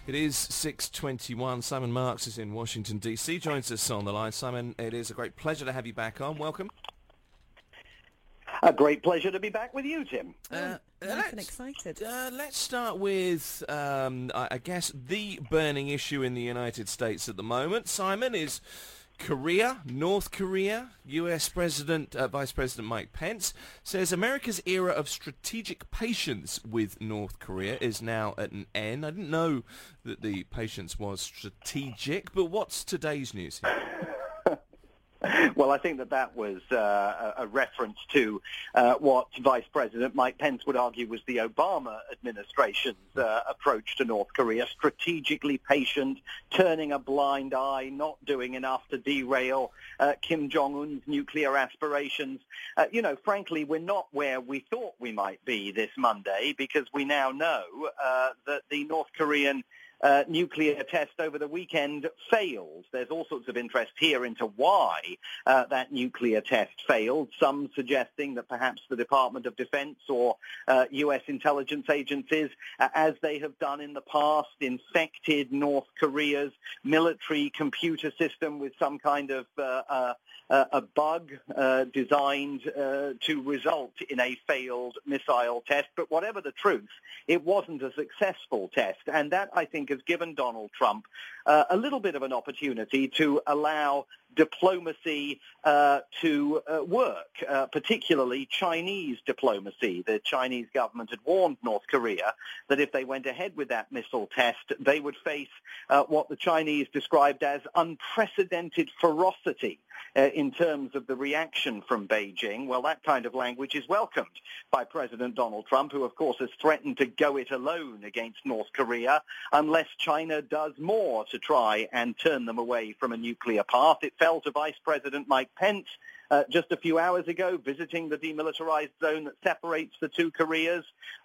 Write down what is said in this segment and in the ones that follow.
It is 6:21. Simon Marks is in Washington, D.C. Joins us on the line. Simon, it is a great pleasure to have you back on. Welcome. A great pleasure to be back with you, Tim. Nice and excited. Let's start with, I guess, the burning issue in the United States at the moment. Simon, is Korea, North Korea. U.S. Vice President Mike Pence says America's era of strategic patience with North Korea is now at an end. I didn't know that the patience was strategic, but what's today's news here? Well, I think that was a reference to what Vice President Mike Pence would argue was the Obama administration's approach to North Korea, strategically patient, turning a blind eye, not doing enough to derail Kim Jong-un's nuclear aspirations. Frankly, we're not where we thought we might be this Monday, because we now know that the North Korean nuclear test over the weekend failed. There's all sorts of interest here into why that nuclear test failed, some suggesting that perhaps the Department of Defense or U.S. intelligence agencies, as they have done in the past, infected North Korea's military computer system with some kind of a bug designed to result in a failed missile test. But whatever the truth, it wasn't a successful test. And that, I think, has given Donald Trump a little bit of an opportunity to allow diplomacy to work, particularly Chinese diplomacy. The Chinese government had warned North Korea that if they went ahead with that missile test, they would face what the Chinese described as unprecedented ferocity in terms of the reaction from Beijing. Well, that kind of language is welcomed by President Donald Trump, who, of course, has threatened to go it alone against North Korea unless China does more to try and turn them away from a nuclear path. It fell to Vice President Mike Pence just a few hours ago, visiting the demilitarized zone that separates the two Koreas,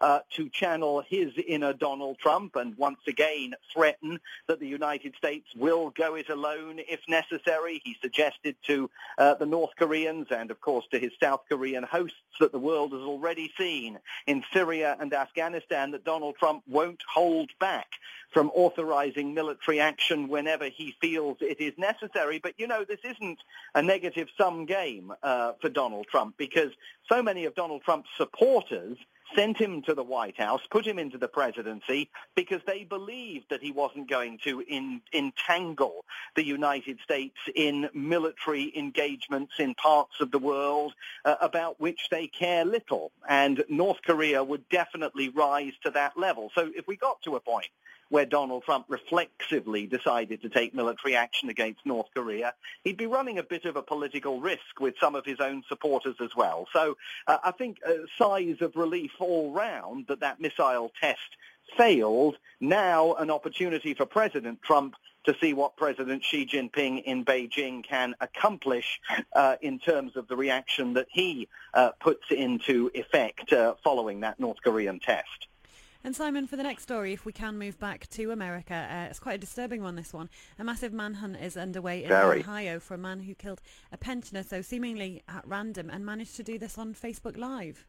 to channel his inner Donald Trump and once again threaten that the United States will go it alone if necessary. He suggested to the North Koreans and, of course, to his South Korean hosts that the world has already seen in Syria and Afghanistan that Donald Trump won't hold back from authorizing military action whenever he feels it is necessary. But, this isn't a negative-sum game for Donald Trump, because so many of Donald Trump's supporters sent him to the White House, put him into the presidency, because they believed that he wasn't going to entangle the United States in military engagements in parts of the world about which they care little. And North Korea would definitely rise to that level. So if we got to a point where Donald Trump reflexively decided to take military action against North Korea, he'd be running a bit of a political risk with some of his own supporters as well. So I think sighs of relief all round that missile test failed. Now an opportunity for President Trump to see what President Xi Jinping in Beijing can accomplish in terms of the reaction that he puts into effect following that North Korean test. And Simon, for the next story, if we can move back to America, it's quite a disturbing one, this one. A massive manhunt is underway in Ohio for a man who killed a pensioner, so seemingly at random, and managed to do this on Facebook Live.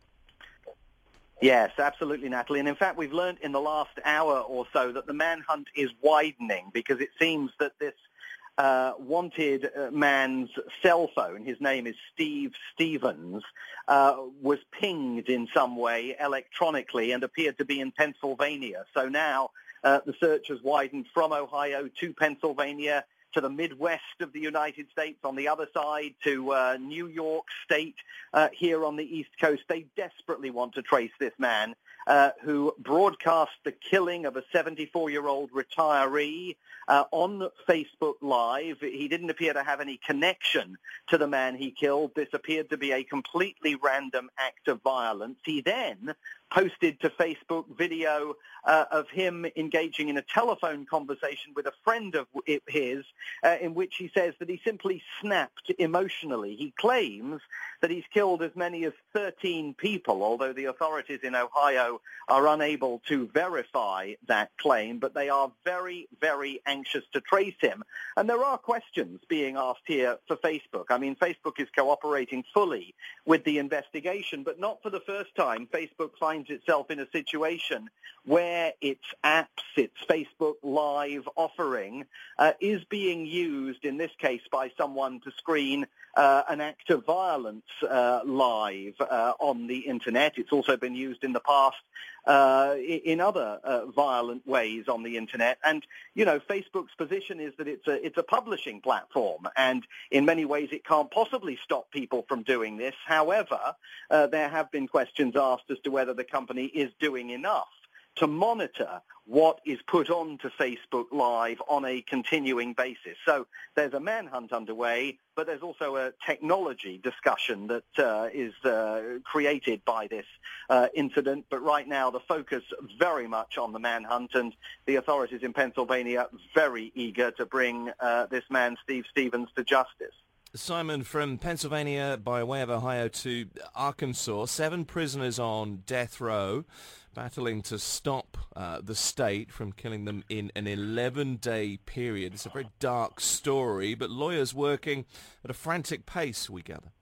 Yes, absolutely, Natalie. And in fact, we've learned in the last hour or so that the manhunt is widening, because it seems that this wanted man's cell phone, his name is Steve Stevens, was pinged in some way electronically and appeared to be in Pennsylvania. So now the search has widened from Ohio to Pennsylvania, to the Midwest of the United States on the other side, to New York State here on the East Coast. They desperately want to trace this man who broadcast the killing of a 74-year-old retiree on Facebook Live. He didn't appear to have any connection to the man he killed. This appeared to be a completely random act of violence. He then posted to Facebook video of him engaging in a telephone conversation with a friend of his in which he says that he simply snapped emotionally. He claims that he's killed as many as 13 people, although the authorities in Ohio are unable to verify that claim, but they are very, very anxious to trace him. And there are questions being asked here for Facebook. I mean, Facebook is cooperating fully with the investigation, but not for the first time. Facebook finds finds itself in a situation where its apps, its Facebook Live offering, is being used, in this case, by someone to screen an act of violence live on the Internet. It's also been used in the past in other violent ways on the Internet. And, you know, Facebook's position is that it's a publishing platform, and in many ways it can't possibly stop people from doing this. However, there have been questions asked as to whether the company is doing enough to monitor what is put onto Facebook Live on a continuing basis. So there's a manhunt underway, but there's also a technology discussion that is created by this incident. But right now the focus very much on the manhunt, and the authorities in Pennsylvania very eager to bring this man, Steve Stevens, to justice. Simon, from Pennsylvania by way of Ohio to Arkansas, 7 prisoners on death row battling to stop the state from killing them in an 11-day period. It's a very dark story, but lawyers working at a frantic pace, we gather.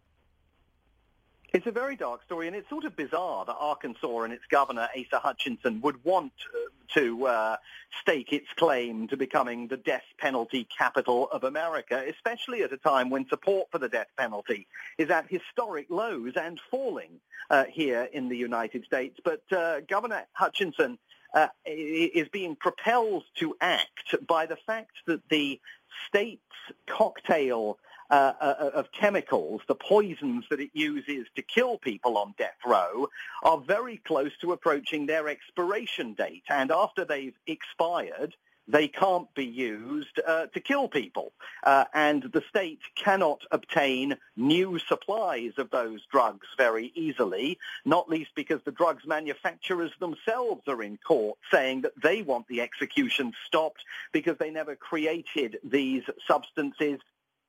It's a very dark story, and it's sort of bizarre that Arkansas and its governor, Asa Hutchinson, would want to stake its claim to becoming the death penalty capital of America, especially at a time when support for the death penalty is at historic lows and falling here in the United States. But Governor Hutchinson is being propelled to act by the fact that the state's cocktail of chemicals, the poisons that it uses to kill people on death row, are very close to approaching their expiration date. And after they've expired, they can't be used to kill people. And the state cannot obtain new supplies of those drugs very easily, not least because the drugs manufacturers themselves are in court saying that they want the execution stopped because they never created these substances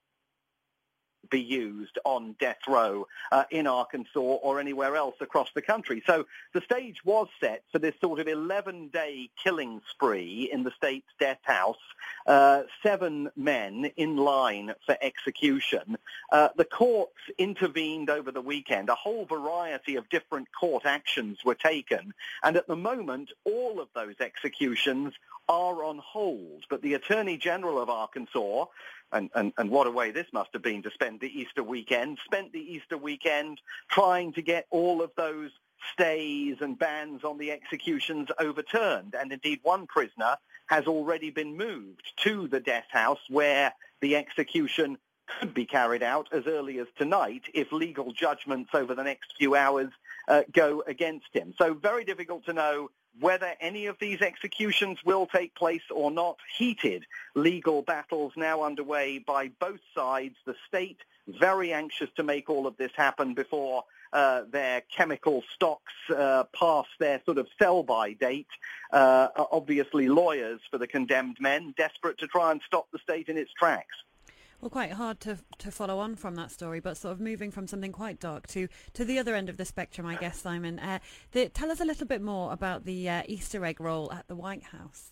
be used on death row in Arkansas or anywhere else across the country. So the stage was set for this sort of 11-day killing spree in the state's death house, 7 men in line for execution. The courts intervened over the weekend. A whole variety of different court actions were taken, and at the moment all of those executions are on hold. But the Attorney General of Arkansas, and what a way this must have been to spend the Easter weekend, spent the Easter weekend trying to get all of those stays and bans on the executions overturned. And indeed, one prisoner has already been moved to the death house where the execution could be carried out as early as tonight if legal judgments over the next few hours go against him. So very difficult to know whether any of these executions will take place or not. Heated legal battles now underway by both sides. The state very anxious to make all of this happen before their chemical stocks pass their sort of sell-by date. Obviously lawyers for the condemned men desperate to try and stop the state in its tracks. Well, quite hard to follow on from that story, but sort of moving from something quite dark to the other end of the spectrum, I guess, Simon. Tell us a little bit more about the Easter egg roll at the White House.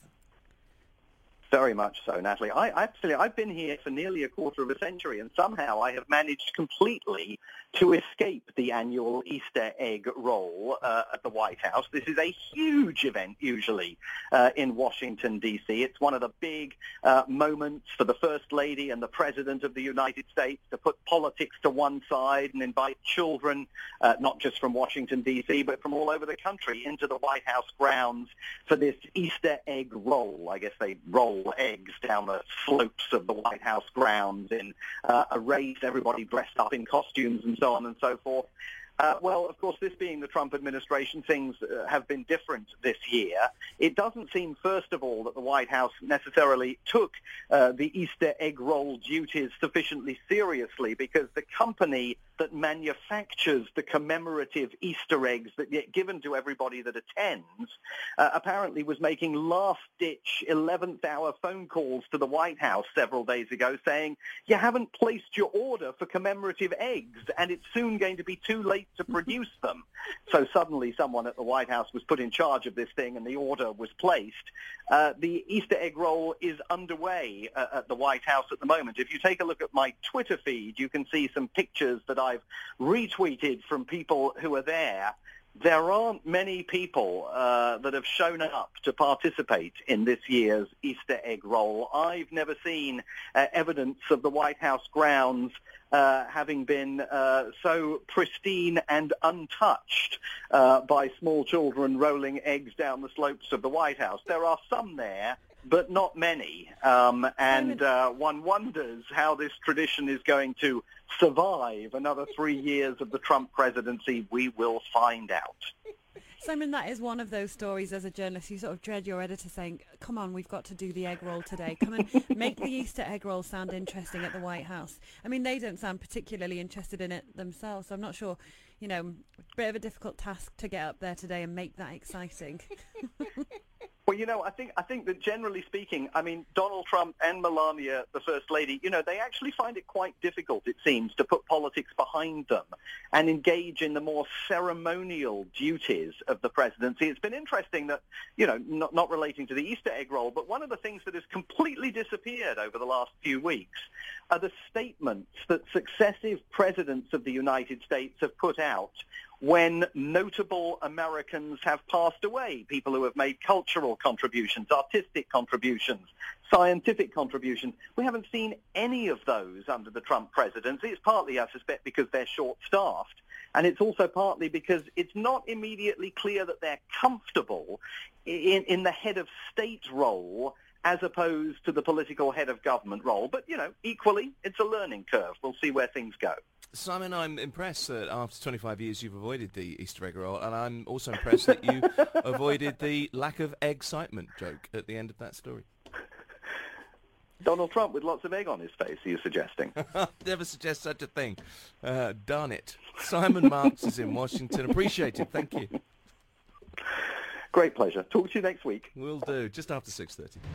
Very much so, Natalie. I've been here for nearly a quarter of a century, and somehow I have managed completely to escape the annual Easter egg roll at the White House. This is a huge event, usually, in Washington, D.C. It's one of the big moments for the First Lady and the President of the United States to put politics to one side and invite children, not just from Washington, D.C., but from all over the country, into the White House grounds for this Easter egg roll. I guess they roll eggs down the slopes of the White House grounds in a race, everybody dressed up in costumes and so on and so forth. Well, of course, this being the Trump administration, things have been different this year. It doesn't seem, first of all, that the White House necessarily took the Easter egg roll duties sufficiently seriously, because the company that manufactures the commemorative Easter eggs that get given to everybody that attends apparently was making last-ditch 11th-hour phone calls to the White House several days ago saying, you haven't placed your order for commemorative eggs, and it's soon going to be too late to produce them. So suddenly someone at the White House was put in charge of this thing and the order was placed. The Easter egg roll is underway at the White House at the moment. If you take a look at my Twitter feed, you can see some pictures that I've retweeted from people who are there. There aren't many people that have shown up to participate in this year's Easter egg roll. I've never seen evidence of the White House grounds having been so pristine and untouched by small children rolling eggs down the slopes of the White House. There are some there, but not many. And one wonders how this tradition is going to survive another 3 years of the Trump presidency. We will find out. Simon, that is one of those stories as a journalist. You sort of dread your editor saying, come on, we've got to do the egg roll today. Come and make the Easter egg roll sound interesting at the White House. I mean, they don't sound particularly interested in it themselves. So I'm not sure, you know, a bit of a difficult task to get up there today and make that exciting. Well, you know, I think that generally speaking, I mean, Donald Trump and Melania, the First Lady, you know, they actually find it quite difficult, it seems, to put politics behind them and engage in the more ceremonial duties of the presidency. It's been interesting that, you know, not relating to the Easter egg roll, but one of the things that has completely disappeared over the last few weeks are the statements that successive presidents of the United States have put out when notable Americans have passed away, people who have made cultural contributions, artistic contributions, scientific contributions. We haven't seen any of those under the Trump presidency. It's partly, I suspect, because they're short-staffed, and it's also partly because it's not immediately clear that they're comfortable in the head of state role as opposed to the political head of government role. But, you know, equally, it's a learning curve. We'll see where things go. Simon, I'm impressed that after 25 years you've avoided the Easter egg roll, and I'm also impressed that you avoided the lack of excitement joke at the end of that story. Donald Trump with lots of egg on his face, are you suggesting? Never suggest such a thing. Darn it. Simon Marks is in Washington. Appreciate it. Thank you. Great pleasure. Talk to you next week. Will do. Just after 6:30.